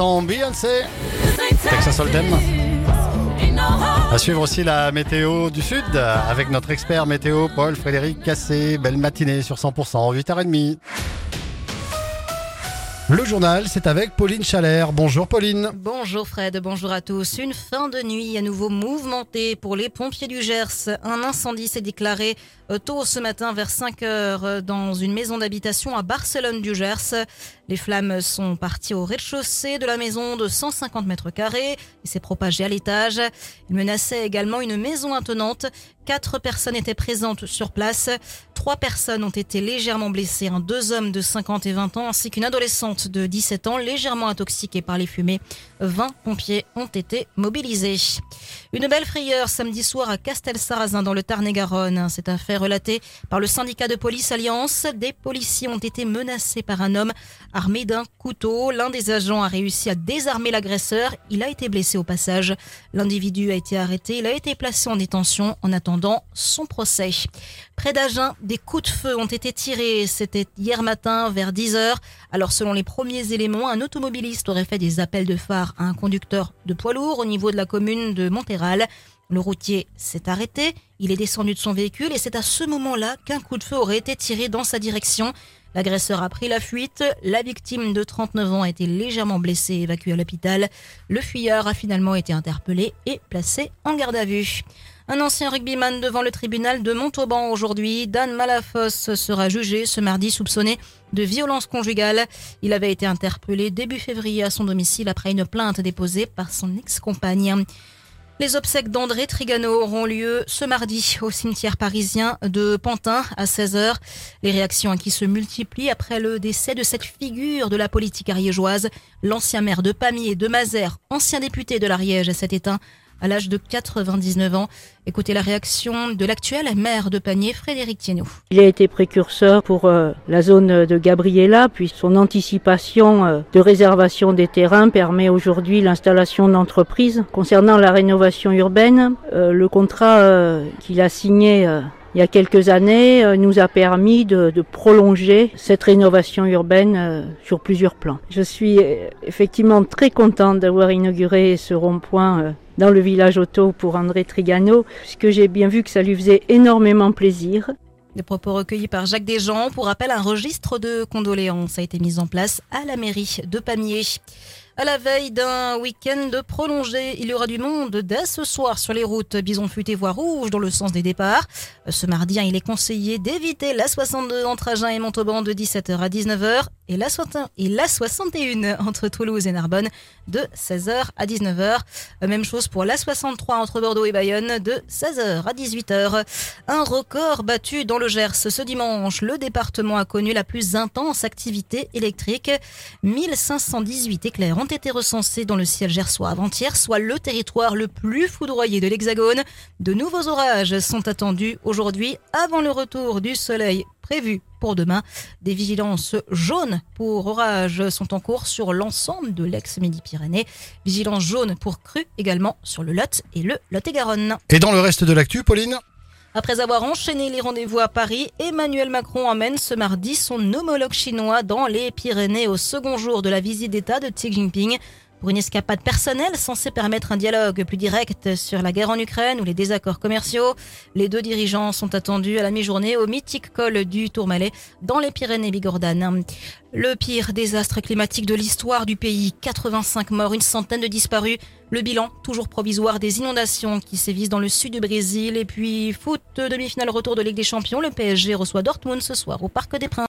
l'instant, Beyoncé, Texas Hold'em. À suivre aussi la météo du Sud avec notre expert météo Paul-Frédéric Cassé. Belle matinée sur 100%, 8h30. Le journal, c'est avec Pauline Chalère. Bonjour Pauline. Bonjour Fred, bonjour à tous. Une fin de nuit à nouveau mouvementée pour les pompiers du Gers. Un incendie s'est déclaré tôt ce matin vers 5 heures dans une maison d'habitation à Barcelone du Gers. Les flammes sont parties au rez-de-chaussée de la maison de 150 mètres carrés et s'est propagée à l'étage. Il menaçait également une maison attenante. 4 personnes étaient présentes sur place. 3 personnes ont été légèrement blessées, 2 hommes de 50 et 20 ans ainsi qu'une adolescente de 17 ans légèrement intoxiquée par les fumées. 20 pompiers ont été mobilisés. Une belle frayeur samedi soir à Castelsarrasin dans le Tarn-et-Garonne. Cette affaire relatée par le syndicat de police Alliance. Des policiers ont été menacés par un homme armé d'un couteau. L'un des agents a réussi à désarmer l'agresseur. Il a été blessé au passage. L'individu a été arrêté. Il a été placé en détention en attendant son procès. Près d'Agen, des coups de feu ont été tirés. C'était hier matin vers 10h. Alors selon les premiers éléments, un automobiliste aurait fait des appels de phare à un conducteur de poids lourd au niveau de la commune de Montéral. Le routier s'est arrêté. Il est descendu de son véhicule et c'est à ce moment-là qu'un coup de feu aurait été tiré dans sa direction. L'agresseur a pris la fuite. La victime de 39 ans a été légèrement blessée et évacuée à l'hôpital. Le fuyard a finalement été interpellé et placé en garde à vue. Un ancien rugbyman devant le tribunal de Montauban aujourd'hui. Dan Malafosse sera jugé ce mardi soupçonné de violence conjugale. Il avait été interpellé début février à son domicile après une plainte déposée par son ex-compagne. Les obsèques d'André Trigano auront lieu ce mardi au cimetière parisien de Pantin à 16h. Les réactions qui se multiplient après le décès de cette figure de la politique ariégeoise. L'ancien maire de Pamiers et de Mazères, ancien député de l'Ariège, s'est éteint à l'âge de 99 ans. Écoutez la réaction de l'actuel maire de Pamiers, Frédéric Thiénot. Il a été précurseur pour la zone de Gabriela, puis son anticipation de réservation des terrains permet aujourd'hui l'installation d'entreprises. Concernant la rénovation urbaine, le contrat qu'il a signé il y a quelques années nous a permis de prolonger cette rénovation urbaine sur plusieurs plans. Je suis effectivement très contente d'avoir inauguré ce rond-point dans le village auto pour André Trigano, puisque j'ai bien vu que ça lui faisait énormément plaisir. Des propos recueillis par Jacques Desjean. Pour rappel, un registre de condoléances a été mis en place à la mairie de Pamiers. À la veille d'un week-end prolongé, il y aura du monde dès ce soir sur les routes Bison Futé voie rouge dans le sens des départs. Ce mardi, il est conseillé d'éviter la 62 entre Agen et Montauban de 17h à 19h et la 61 entre Toulouse et Narbonne de 16h à 19h. Même chose pour la 63 entre Bordeaux et Bayonne de 16h à 18h. Un record battu dans le Gers ce dimanche. Le département a connu la plus intense activité électrique. 1518 éclairs ont été recensés dans le ciel gersois avant-hier, soit le territoire le plus foudroyé de l'Hexagone. De nouveaux orages sont attendus aujourd'hui avant le retour du soleil prévu pour demain. Des vigilances jaunes pour orages sont en cours sur l'ensemble de l'ex-Midi-Pyrénées. Vigilance jaune pour crues également sur le Lot et le Lot-et-Garonne. Et dans le reste de l'actu, Pauline ? Après avoir enchaîné les rendez-vous à Paris, Emmanuel Macron emmène ce mardi son homologue chinois dans les Pyrénées au second jour de la visite d'État de Xi Jinping. Pour une escapade personnelle censée permettre un dialogue plus direct sur la guerre en Ukraine ou les désaccords commerciaux. Les deux dirigeants sont attendus à la mi-journée au mythique col du Tourmalet dans les Pyrénées-Bigordanes. Le pire désastre climatique de l'histoire du pays, 85 morts, une centaine de disparus. Le bilan, toujours provisoire, des inondations qui sévissent dans le sud du Brésil. Et puis, foot, demi-finale retour de Ligue des Champions, le PSG reçoit Dortmund ce soir au Parc des Princes.